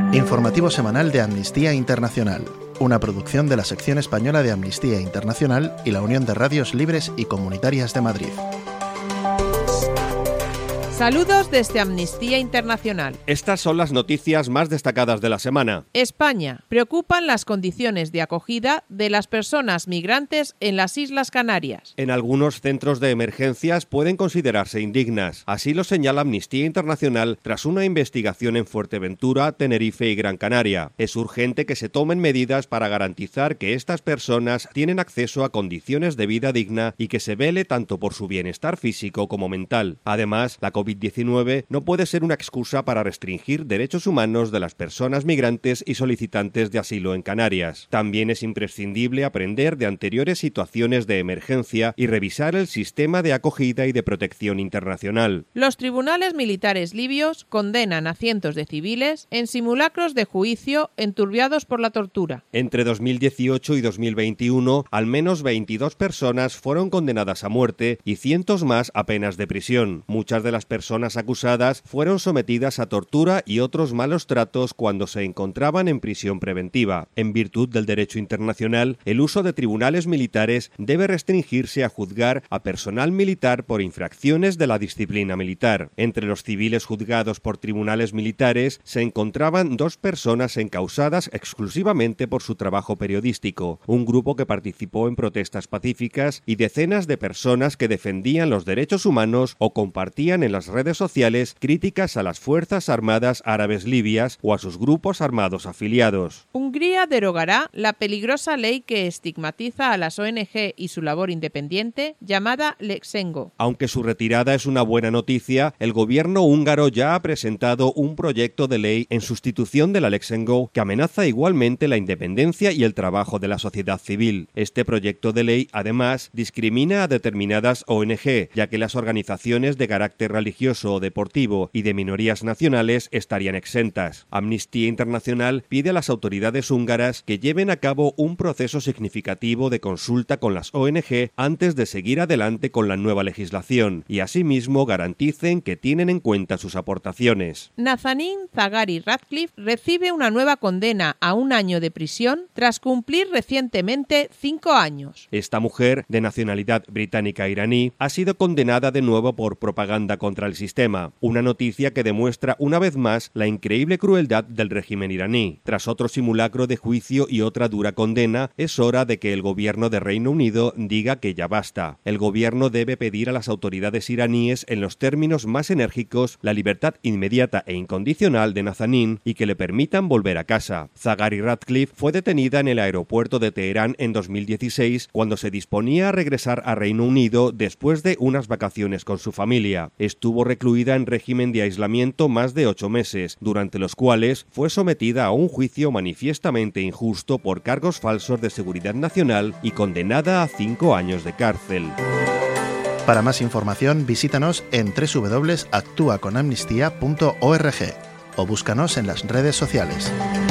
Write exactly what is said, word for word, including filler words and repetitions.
Informativo semanal de Amnistía Internacional, una producción de la sección española de Amnistía Internacional y la Unión de Radios Libres y Comunitarias de Madrid. Saludos desde Amnistía Internacional. Estas son las noticias más destacadas de la semana. España. Preocupan las condiciones de acogida de las personas migrantes en las Islas Canarias. En algunos centros de emergencias pueden considerarse indignas. Así lo señala Amnistía Internacional tras una investigación en Fuerteventura, Tenerife y Gran Canaria. Es urgente que se tomen medidas para garantizar que estas personas tienen acceso a condiciones de vida digna y que se vele tanto por su bienestar físico como mental. Además, la COVID diecinueve no puede ser una excusa para restringir derechos humanos de las personas migrantes y solicitantes de asilo en Canarias. También es imprescindible aprender de anteriores situaciones de emergencia y revisar el sistema de acogida y de protección internacional. Los tribunales militares libios condenan a cientos de civiles en simulacros de juicio enturbiados por la tortura. Entre dos mil dieciocho y dos mil veintiuno, al menos veintidós personas fueron condenadas a muerte y cientos más a penas de prisión. Muchas de las personas personas acusadas fueron sometidas a tortura y otros malos tratos cuando se encontraban en prisión preventiva. En virtud del derecho internacional, el uso de tribunales militares debe restringirse a juzgar a personal militar por infracciones de la disciplina militar. Entre los civiles juzgados por tribunales militares se encontraban dos personas encausadas exclusivamente por su trabajo periodístico, un grupo que participó en protestas pacíficas y decenas de personas que defendían los derechos humanos o compartían en las redes sociales críticas a las Fuerzas Armadas Árabes Libias o a sus grupos armados afiliados. Hungría derogará la peligrosa ley que estigmatiza a las O N G y su labor independiente, llamada Lexengo. Aunque su retirada es una buena noticia, el gobierno húngaro ya ha presentado un proyecto de ley en sustitución de la Lexengo que amenaza igualmente la independencia y el trabajo de la sociedad civil. Este proyecto de ley, además, discrimina a determinadas O N G, ya que las organizaciones de carácter religioso o deportivo y de minorías nacionales estarían exentas. Amnistía Internacional pide a las autoridades húngaras que lleven a cabo un proceso significativo de consulta con las O N G antes de seguir adelante con la nueva legislación y asimismo garanticen que tienen en cuenta sus aportaciones. Nazanin Zaghari Ratcliffe recibe una nueva condena a un año de prisión tras cumplir recientemente cinco años. Esta mujer, de nacionalidad británica-iraní, ha sido condenada de nuevo por propaganda contra el sistema, una noticia que demuestra una vez más la increíble crueldad del régimen iraní. Tras otro simulacro de juicio y otra dura condena, es hora de que el gobierno de Reino Unido diga que ya basta. El gobierno debe pedir a las autoridades iraníes en los términos más enérgicos la libertad inmediata e incondicional de Nazanin y que le permitan volver a casa. Zaghari Ratcliffe fue detenida en el aeropuerto de Teherán en dos mil dieciséis cuando se disponía a regresar a Reino Unido después de unas vacaciones con su familia. Estuvo recluida en régimen de aislamiento más de ocho meses, durante los cuales fue sometida a un juicio manifiestamente injusto por cargos falsos de seguridad nacional y condenada a cinco años de cárcel. Para más información, visítanos en doble u doble u doble u punto actúa con amnistía punto org o búscanos en las redes sociales.